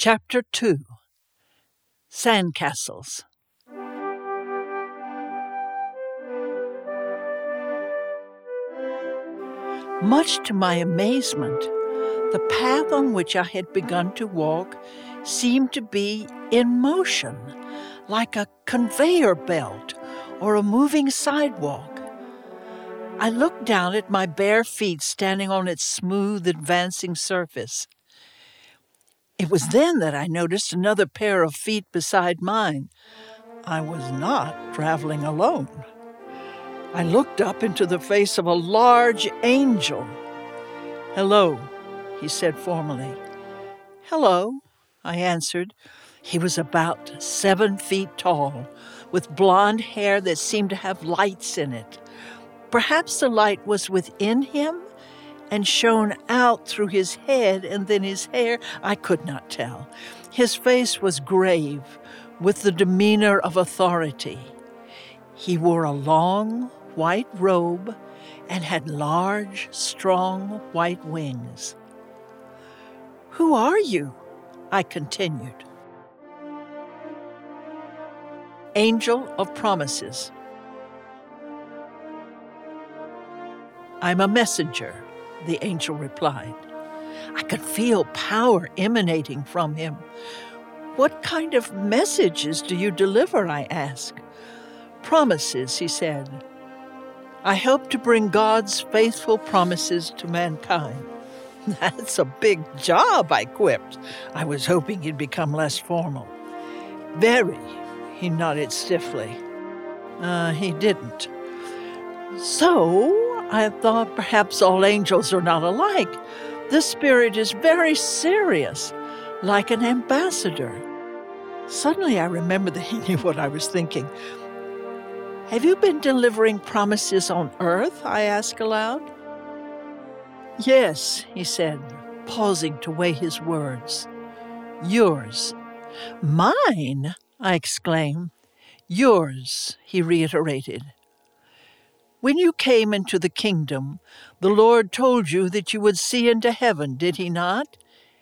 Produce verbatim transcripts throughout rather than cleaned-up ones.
Chapter two. Sandcastles. Much to my amazement, the path on which I had begun to walk seemed to be in motion, like a conveyor belt or a moving sidewalk. I looked down at my bare feet standing on its smooth, advancing surface. It was then that I noticed another pair of feet beside mine. I was not traveling alone. I looked up into the face of a large angel. "Hello," he said formally. "Hello," I answered. He was about seven feet tall, with blonde hair that seemed to have lights in it. Perhaps the light was within him and shone out through his head and then his hair. I could not tell. His face was grave, with the demeanor of authority. He wore a long white robe and had large, strong white wings. "Who are you?" I continued. "Angel of Promises. I'm a messenger," the angel replied. I could feel power emanating from him. "What kind of messages do you deliver?" I asked. "Promises," he said. "I help to bring God's faithful promises to mankind." "That's a big job," I quipped. I was hoping he'd become less formal. "Very," he nodded stiffly. Uh, he didn't. So I thought perhaps all angels are not alike. This spirit is very serious, like an ambassador. Suddenly I remembered that he knew what I was thinking. "Have you been delivering promises on earth?" I asked aloud. "Yes," he said, pausing to weigh his words. "Yours." "Mine?" I exclaimed. "Yours," he reiterated. "When you came into the kingdom, the Lord told you that you would see into heaven, did he not?"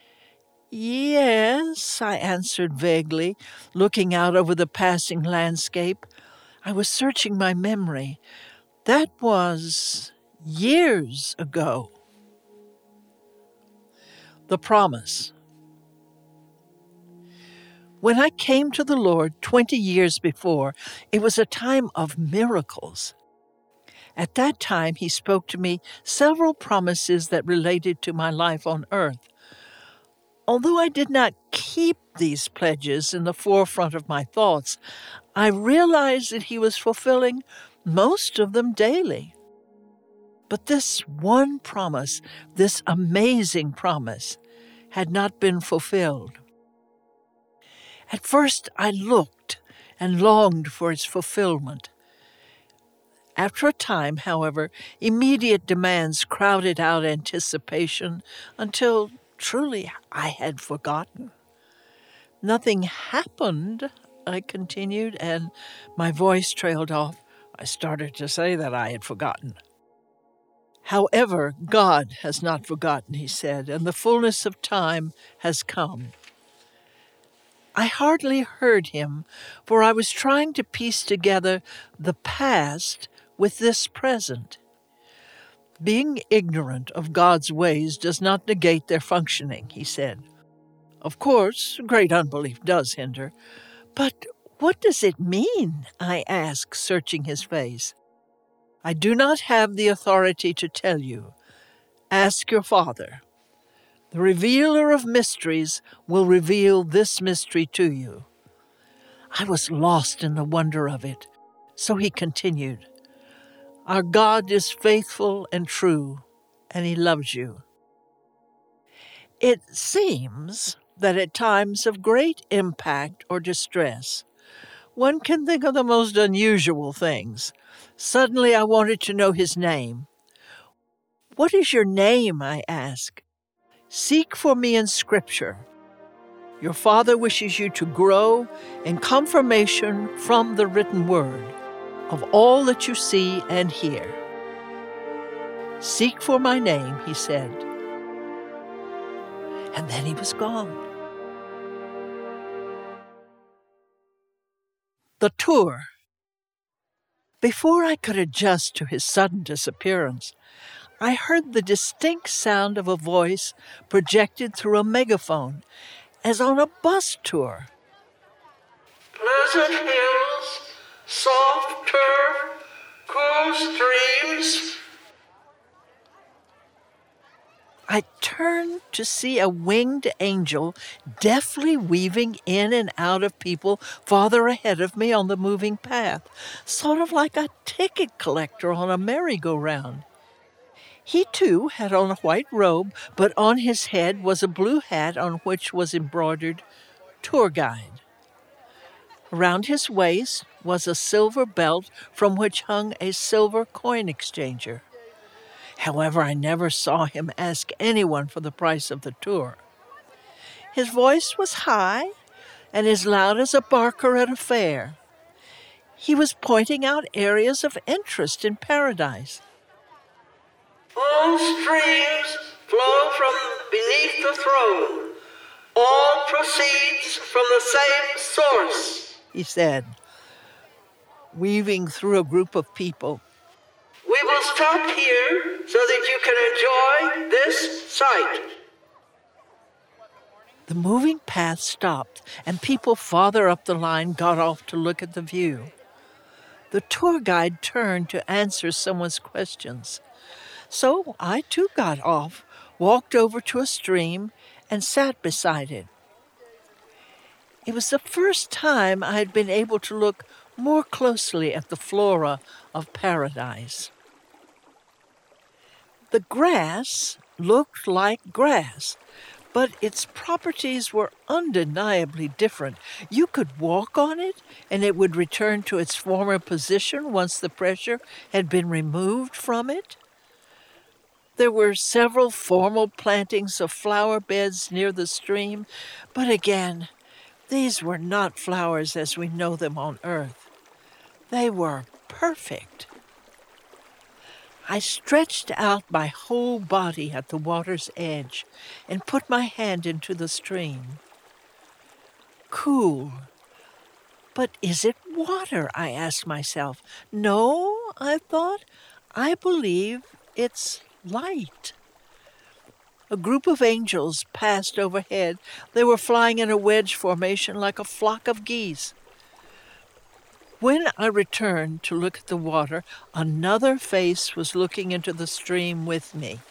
"Yes," I answered vaguely, looking out over the passing landscape. I was searching my memory. That was years ago. The promise. When I came to the Lord twenty years before, it was a time of miracles. At that time, he spoke to me several promises that related to my life on earth. Although I did not keep these pledges in the forefront of my thoughts, I realized that he was fulfilling most of them daily. But this one promise, this amazing promise, had not been fulfilled. At first, I looked and longed for its fulfillment. After a time, however, immediate demands crowded out anticipation until, truly, I had forgotten. "Nothing happened," I continued, and my voice trailed off. I started to say that I had forgotten. "However, God has not forgotten," he said, "and the fullness of time has come." I hardly heard him, for I was trying to piece together the past with this present. "Being ignorant of God's ways does not negate their functioning," he said. "Of course, great unbelief does hinder. But what does it mean?" I asked, searching his face. "I do not have the authority to tell you. Ask your Father. The revealer of mysteries will reveal this mystery to you." I was lost in the wonder of it. So he continued, "Our God is faithful and true, and he loves you. It seems that at times of great impact or distress, one can think of the most unusual things. Suddenly I wanted to know his name. "What is your name?" I asked. "Seek for me in Scripture. Your Father wishes you to grow in confirmation from the written word of all that you see and hear." "Seek for my name," he said. And then he was gone. The tour. Before I could adjust to his sudden disappearance, I heard the distinct sound of a voice projected through a megaphone, as on a bus tour. Pleasant hills, soft turf, cool streams. I turned to see a winged angel deftly weaving in and out of people farther ahead of me on the moving path, sort of like a ticket collector on a merry-go-round. He, too, had on a white robe, but on his head was a blue hat on which was embroidered Tour Guide. Around his waist was a silver belt from which hung a silver coin exchanger. However, I never saw him ask anyone for the price of the tour. His voice was high and as loud as a barker at a fair. He was pointing out areas of interest in paradise. All streams flow from beneath the throne. All proceeds from the same source, he said, weaving through a group of people. We will stop here so that you can enjoy this sight. The moving path stopped, and people farther up the line got off to look at the view. The tour guide turned to answer someone's questions. So I too got off, walked over to a stream, and sat beside it. It was the first time I had been able to look more closely at the flora of paradise. The grass looked like grass, but its properties were undeniably different. You could walk on it, and it would return to its former position once the pressure had been removed from it. There were several formal plantings of flower beds near the stream, but again, these were not flowers as we know them on earth. They were perfect. I stretched out my whole body at the water's edge and put my hand into the stream. Cool. But is it water? I asked myself. No, I thought. I believe it's light. A group of angels passed overhead. They were flying in a wedge formation like a flock of geese. When I returned to look at the water, another face was looking into the stream with me.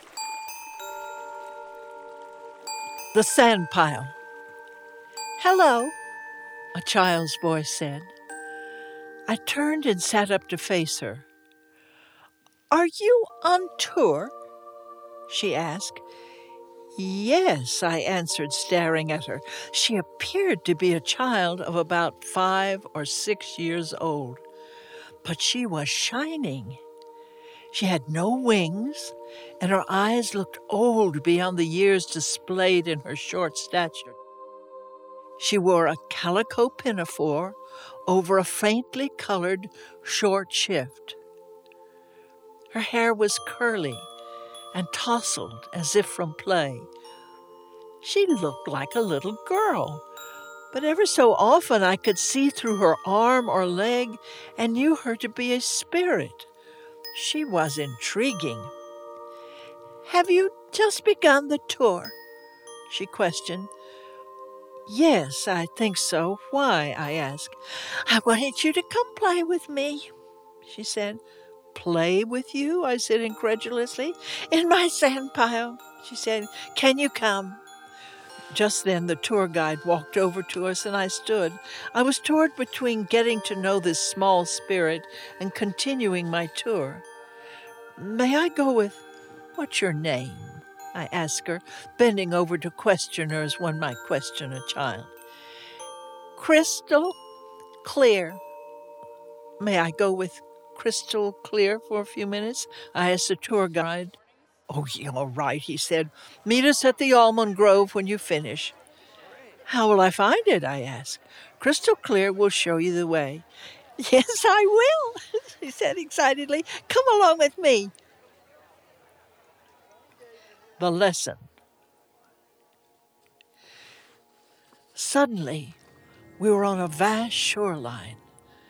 The sand pile. Hello, a child's voice said. I turned and sat up to face her. Are you on tour? She asked. Yes, I answered, staring at her. She appeared to be a child of about five or six years old, but she was shining. She had no wings, and her eyes looked old beyond the years displayed in her short stature. She wore a calico pinafore over a faintly colored short shift. Her hair was curly and tousled as if from play. She looked like a little girl, but ever so often I could see through her arm or leg and knew her to be a spirit. She was intriguing. Have you just begun the tour? She questioned. Yes, I think so. Why? I asked. I wanted you to come play with me, she said. Play with you? I said incredulously. In my sand pile, she said. Can you come? Just then the tour guide walked over to us and I stood. I was torn between getting to know this small spirit and continuing my tour. May I go with, what's your name? I asked her, bending over to question her as one might question a child. Crystal Clear. May I go with Crystal Clear for a few minutes? I asked the tour guide. Oh, yeah, all right, he said. Meet us at the almond grove when you finish. How will I find it? I asked. Crystal Clear will show you the way. Yes, I will, he said excitedly. Come along with me. The lesson. Suddenly, we were on a vast shoreline.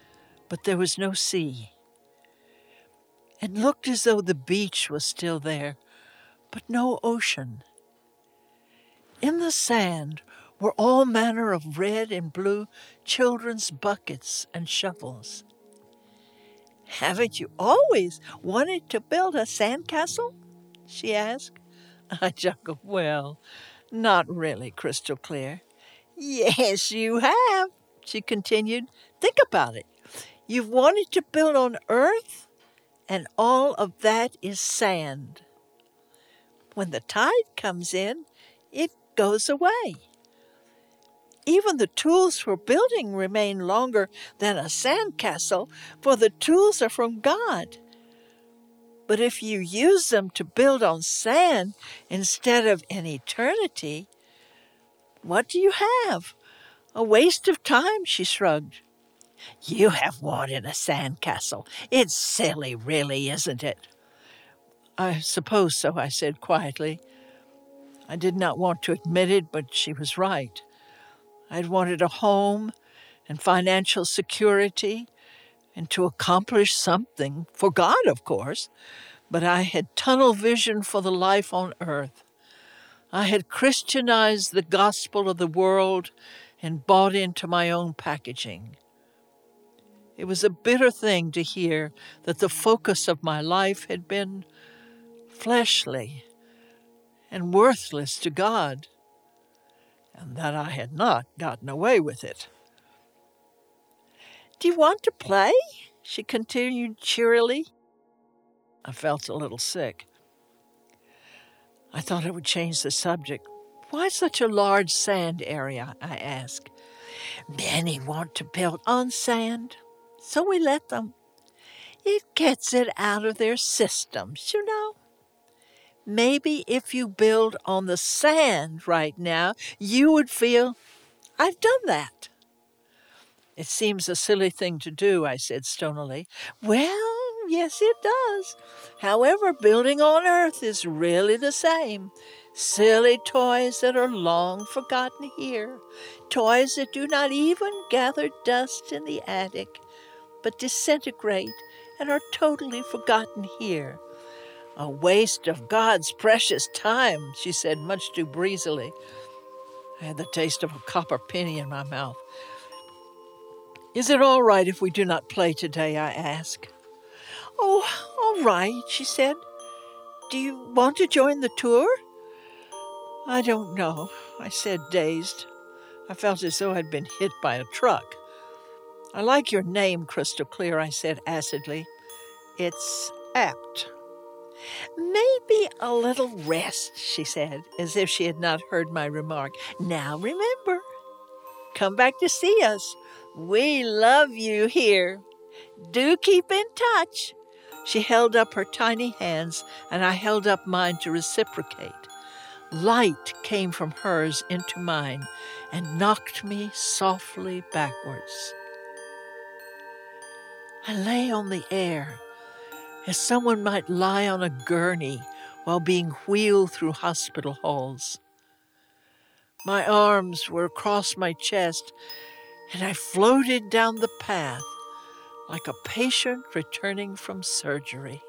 but there was no sea. It looked as though the beach was still there, but no ocean. In the sand were all manner of red and blue children's buckets and shovels. "Haven't you always wanted to build a sandcastle?" she asked. I chuckled. "Well, not really, Crystal Clear." "Yes, you have," she continued. "Think about it. You've wanted to build on earth, and all of that is sand. When the tide comes in, it goes away. Even the tools for building remain longer than a sandcastle, for the tools are from God. But if you use them to build on sand instead of in eternity, what do you have? A waste of time," she shrugged. "You have wanted a sandcastle. It's silly, really, isn't it?" "I suppose so," I said quietly. I did not want to admit it, but she was right. I'd wanted a home and financial security and to accomplish something, for God, of course, but I had tunnel vision for the life on earth. I had Christianized the gospel of the world and bought into my own packaging. It was a bitter thing to hear that the focus of my life had been fleshly and worthless to God, and that I had not gotten away with it. "Do you want to play?" she continued cheerily. I felt a little sick. I thought I would change the subject. "Why such a large sand area?" I asked. "Many want to build on sand, so we let them. It gets it out of their systems, you know. Maybe if you build on the sand right now, you would feel, I've done that." "It seems a silly thing to do," I said stonily. "Well, yes, it does. However, building on earth is really the same. Silly toys that are long forgotten here. Toys that do not even gather dust in the attic, but disintegrate and are totally forgotten here. A waste of God's precious time," she said much too breezily. I had the taste of a copper penny in my mouth. "Is it all right if we do not play today?" I asked. "Oh, all right," she said. "Do you want to join the tour?" "I don't know," I said, dazed. I felt as though I'd been hit by a truck. "I like your name, Crystal Clear," I said acidly. "It's apt." "Maybe a little rest," she said, as if she had not heard my remark. "Now remember, come back to see us. We love you here. Do keep in touch." She held up her tiny hands, and I held up mine to reciprocate. Light came from hers into mine and knocked me softly backwards. I lay on the air, as someone might lie on a gurney while being wheeled through hospital halls. My arms were across my chest, and I floated down the path like a patient returning from surgery.